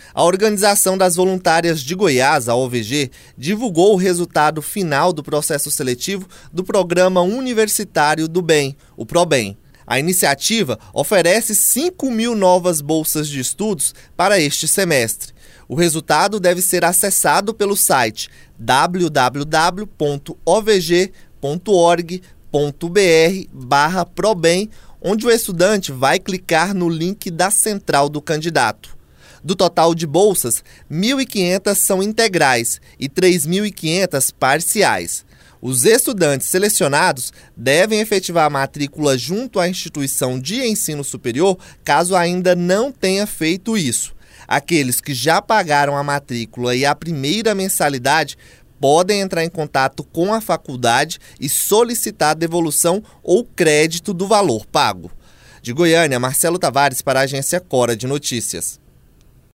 A Organização das Voluntárias de Goiás, a OVG, divulgou o resultado final do processo seletivo do Programa Universitário do Bem, o ProBem. A iniciativa oferece 5.000 novas bolsas de estudos para este semestre. O resultado deve ser acessado pelo site www.ovg.org.br/probem, onde o estudante vai clicar no link da central do candidato. Do total de bolsas, 1.500 são integrais e 3.500 parciais. Os estudantes selecionados devem efetivar a matrícula junto à instituição de ensino superior, caso ainda não tenha feito isso. Aqueles que já pagaram a matrícula e a primeira mensalidade podem entrar em contato com a faculdade e solicitar devolução ou crédito do valor pago. De Goiânia, Marcelo Tavares para a Agência Cora de Notícias.